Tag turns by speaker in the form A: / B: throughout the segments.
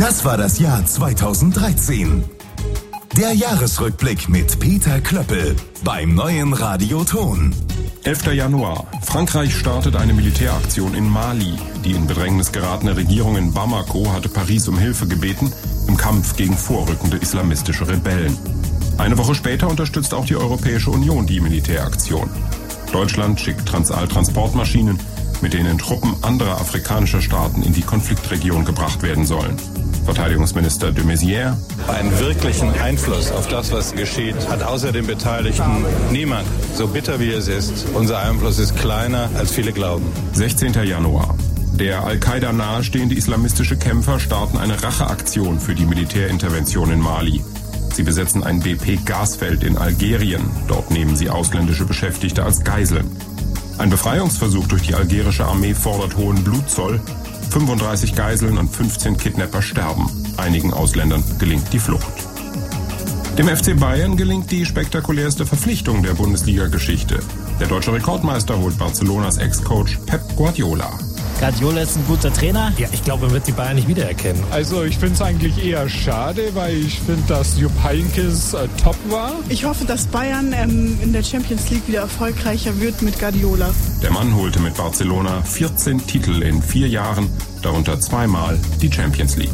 A: Das war das Jahr 2013. Der Jahresrückblick mit Peter Klöppel beim neuen Radio Ton.
B: 11. Januar. Frankreich startet eine Militäraktion in Mali. Die in Bedrängnis geratene Regierung in Bamako hatte Paris um Hilfe gebeten im Kampf gegen vorrückende islamistische Rebellen. Eine Woche später unterstützt auch die Europäische Union die Militäraktion. Deutschland schickt Transaltransportmaschinen, mit denen Truppen anderer afrikanischer Staaten in die Konfliktregion gebracht werden sollen. Verteidigungsminister de Maizière.
C: Einen wirklichen Einfluss auf das, was geschieht, hat außer den Beteiligten niemand. So bitter wie es ist, unser Einfluss ist kleiner, als viele glauben.
B: 16. Januar. Der Al-Qaida nahestehende islamistische Kämpfer starten eine Racheaktion für die Militärintervention in Mali. Sie besetzen ein BP-Gasfeld in Algerien. Dort nehmen sie ausländische Beschäftigte als Geiseln. Ein Befreiungsversuch durch die algerische Armee fordert hohen Blutzoll. 35 Geiseln und 15 Kidnapper sterben. Einigen Ausländern gelingt die Flucht. Dem FC Bayern gelingt die spektakulärste Verpflichtung der Bundesliga-Geschichte. Der deutsche Rekordmeister holt Barcelonas Ex-Coach Pep Guardiola.
D: Guardiola ist ein guter Trainer.
E: Ja, ich glaube, man wird die Bayern nicht wiedererkennen.
F: Also ich finde es eigentlich eher schade, weil ich finde, dass Jupp Heynckes top war.
G: Ich hoffe, dass Bayern in der Champions League wieder erfolgreicher wird mit Guardiola.
B: Der Mann holte mit Barcelona 14 Titel in 4 Jahren, darunter 2-mal die Champions League.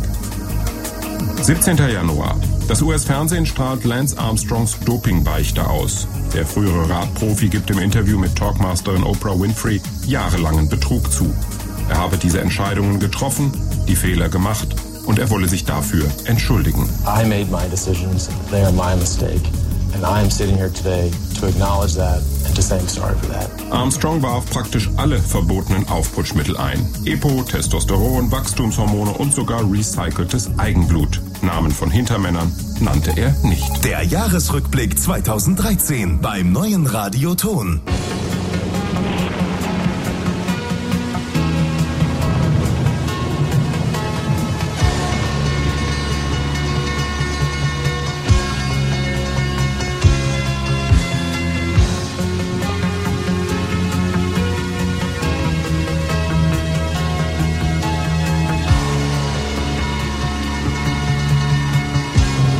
B: 17. Januar. Das US-Fernsehen strahlt Lance Armstrongs Dopingbeichte aus. Der frühere Radprofi gibt im Interview mit Talkmasterin Oprah Winfrey jahrelangen Betrug zu. Er habe diese Entscheidungen getroffen, die Fehler gemacht und er wolle sich dafür entschuldigen.
H: I made my decisions, they are my mistake. And I am sitting here today to acknowledge that and to say I'm sorry for that.
B: Armstrong warf praktisch alle verbotenen Aufputschmittel ein. EPO, Testosteron, Wachstumshormone und sogar recyceltes Eigenblut. Namen von Hintermännern nannte er nicht.
A: Der Jahresrückblick 2013 beim neuen Radio Ton.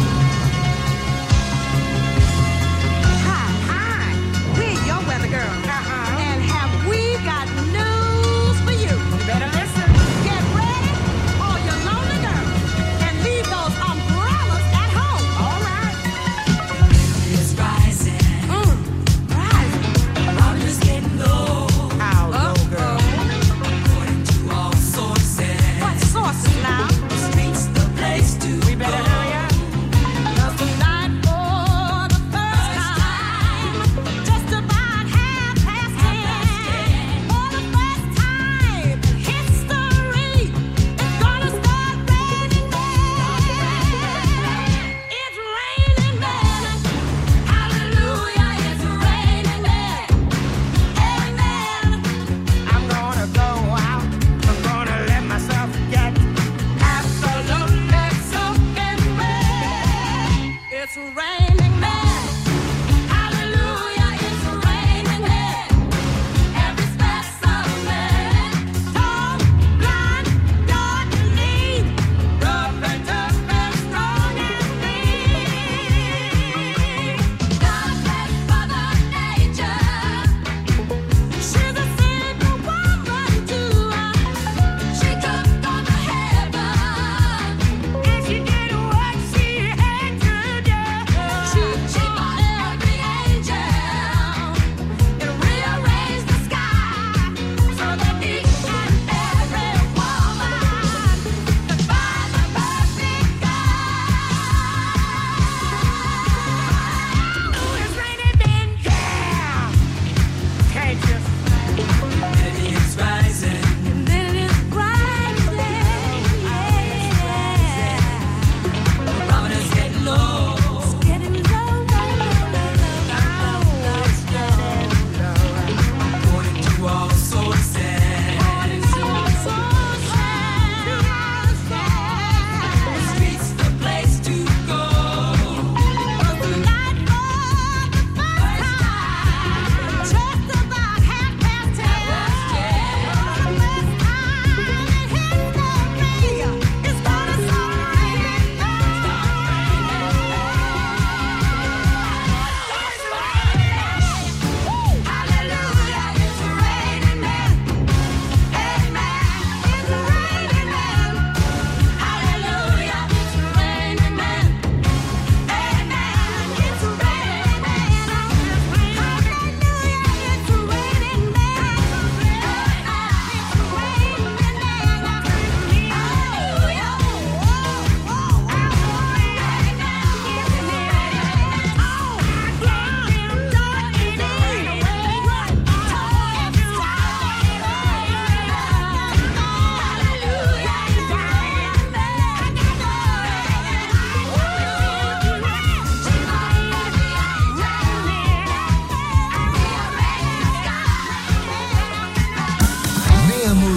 I: Hi, we're your weather girl.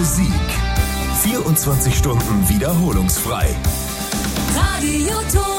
A: Musik. 24 Stunden wiederholungsfrei.
I: Radioton.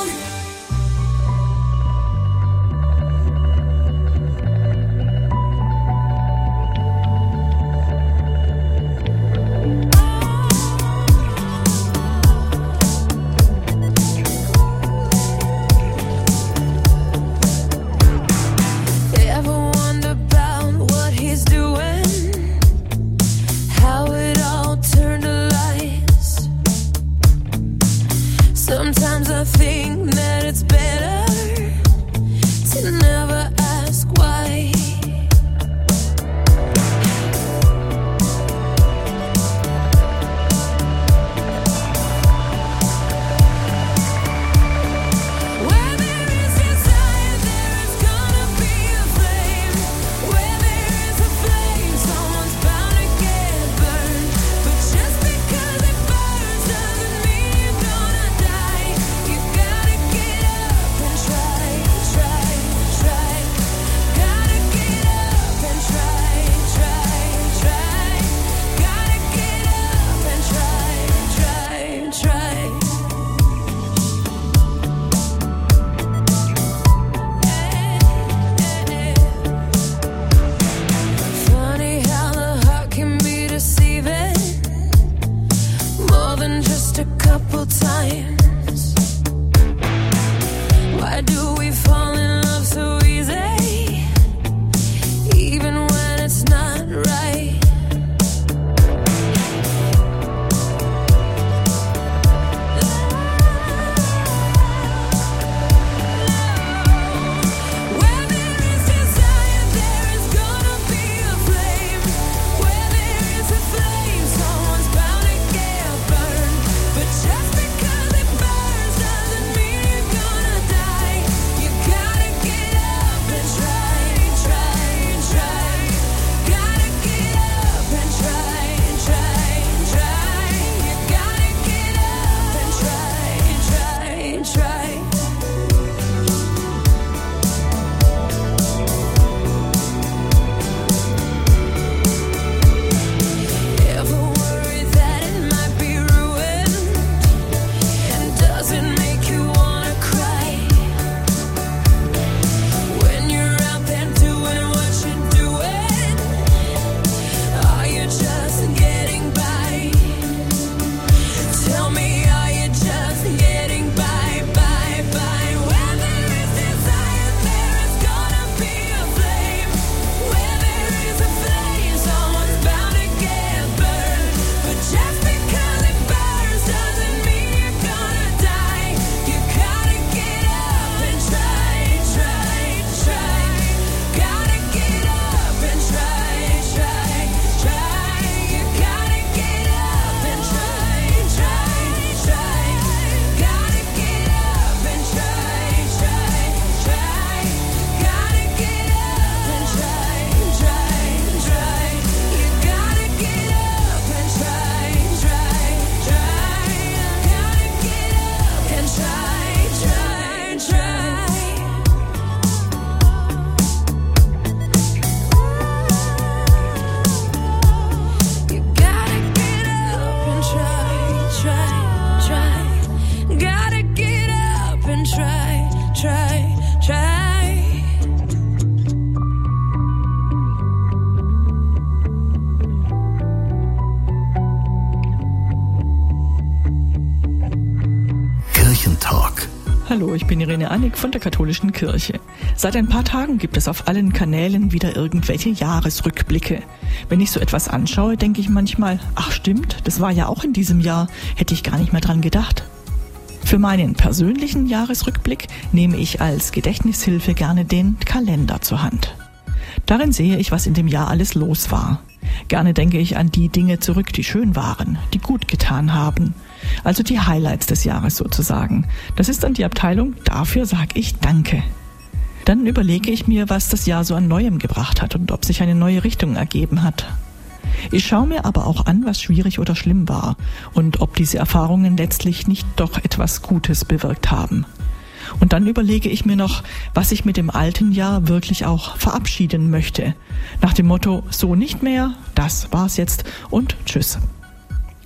J: Hallo, ich bin Irene Annick von der Katholischen Kirche. Seit ein paar Tagen gibt es auf allen Kanälen wieder irgendwelche Jahresrückblicke. Wenn ich so etwas anschaue, denke ich manchmal, ach stimmt, das war ja auch in diesem Jahr, hätte ich gar nicht mehr dran gedacht. Für meinen persönlichen Jahresrückblick nehme ich als Gedächtnishilfe gerne den Kalender zur Hand. Darin sehe ich, was in dem Jahr alles los war. Gerne denke ich an die Dinge zurück, die schön waren, die gut getan haben. Also die Highlights des Jahres sozusagen. Das ist dann die Abteilung, dafür sage ich Danke. Dann überlege ich mir, was das Jahr so an Neuem gebracht hat und ob sich eine neue Richtung ergeben hat. Ich schaue mir aber auch an, was schwierig oder schlimm war und ob diese Erfahrungen letztlich nicht doch etwas Gutes bewirkt haben. Und dann überlege ich mir noch, was ich mit dem alten Jahr wirklich auch verabschieden möchte. Nach dem Motto, so nicht mehr, das war's jetzt und tschüss.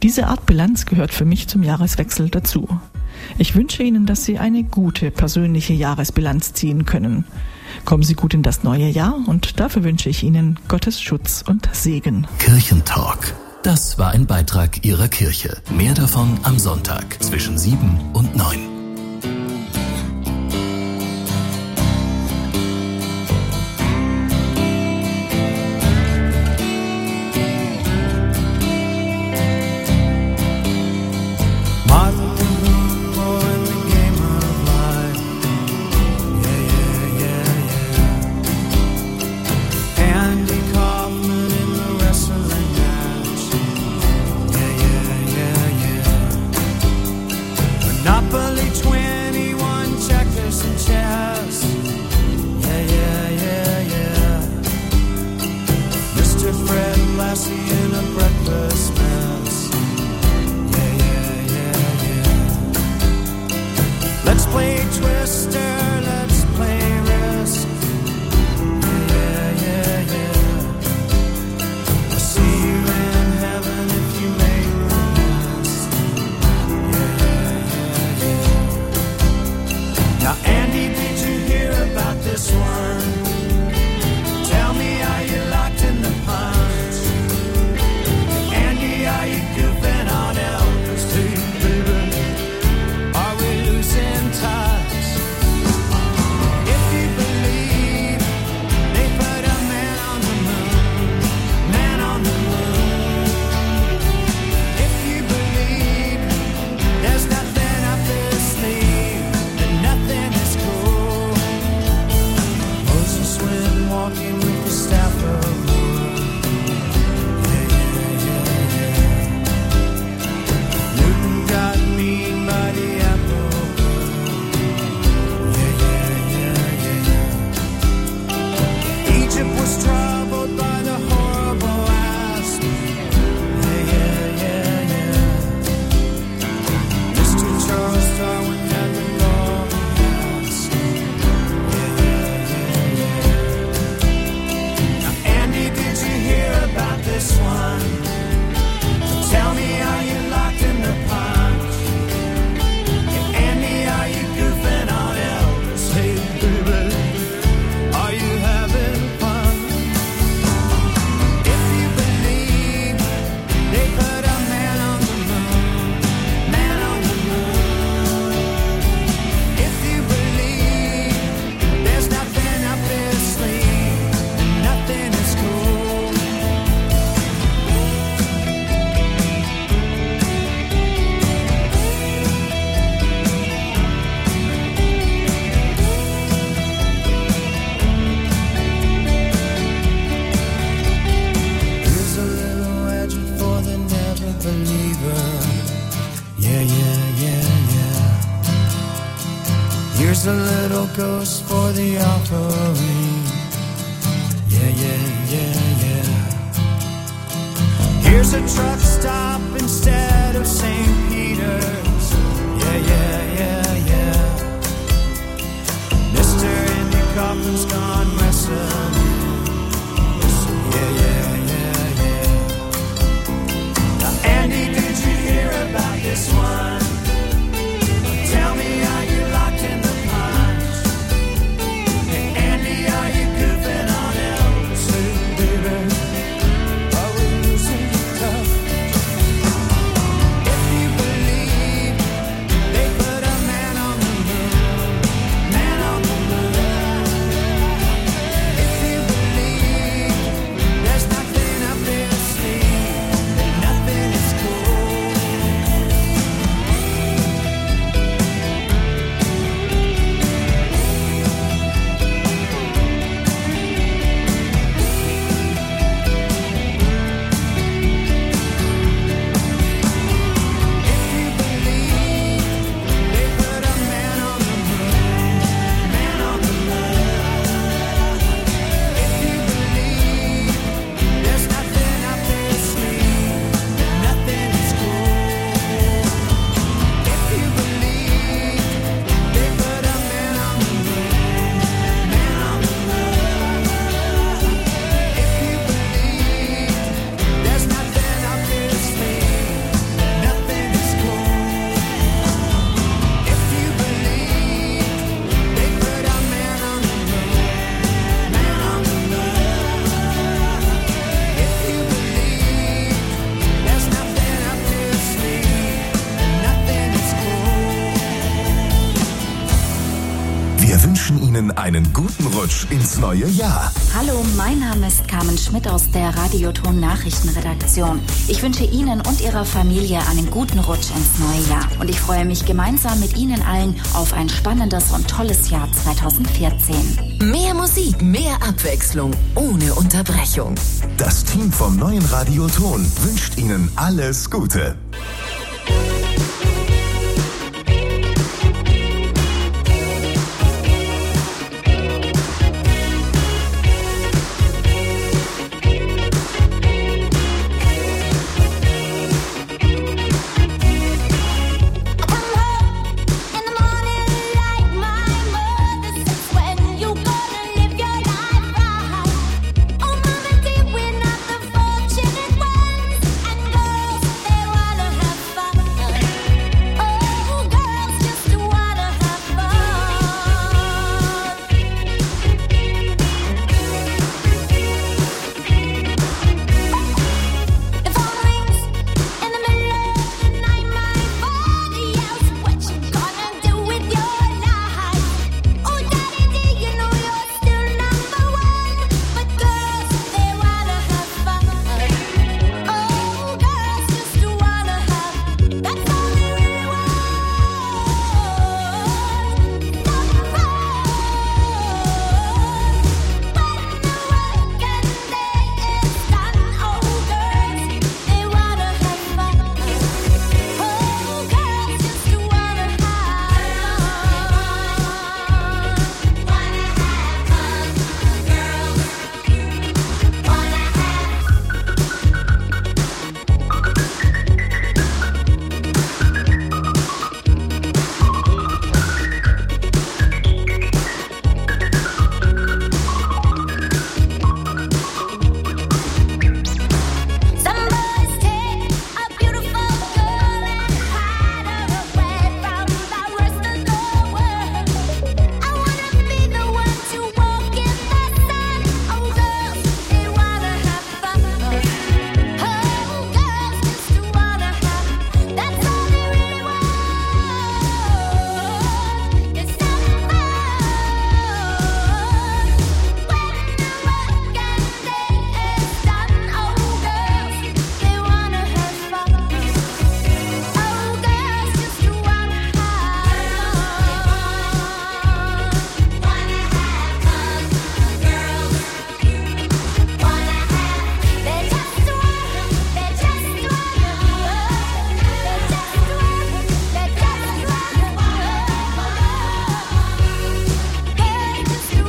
J: Diese Art Bilanz gehört für mich zum Jahreswechsel dazu. Ich wünsche Ihnen, dass Sie eine gute persönliche Jahresbilanz ziehen können. Kommen Sie gut in das neue Jahr und dafür wünsche ich Ihnen Gottes Schutz und Segen.
A: Kirchentalk. Das war ein Beitrag Ihrer Kirche. Mehr davon am Sonntag zwischen 7 und 9.
K: Here's a little ghost for the offering. Yeah, yeah, yeah, yeah. Here's a truck stop instead of St. Peter's. Yeah, yeah, yeah, yeah. Mr. Andy Kaufman's gone wrestling. Yeah, yeah, yeah, yeah. Now, Andy, did you hear about this one? Tell me, are you locked in the punch? Hey, Andy, are you goofing on Elvis? Hey, baby, are we losing touch? If you believe they put a man on the moon, man on the moon.
A: einen guten Rutsch ins neue Jahr.
L: Hallo, mein Name ist Carmen Schmidt aus der Radioton Nachrichtenredaktion. Ich wünsche Ihnen und Ihrer Familie einen guten Rutsch ins neue Jahr. Und ich freue mich gemeinsam mit Ihnen allen auf ein spannendes und tolles Jahr 2014.
I: Mehr Musik, mehr Abwechslung, ohne Unterbrechung.
A: Das Team vom neuen Radioton wünscht Ihnen alles Gute.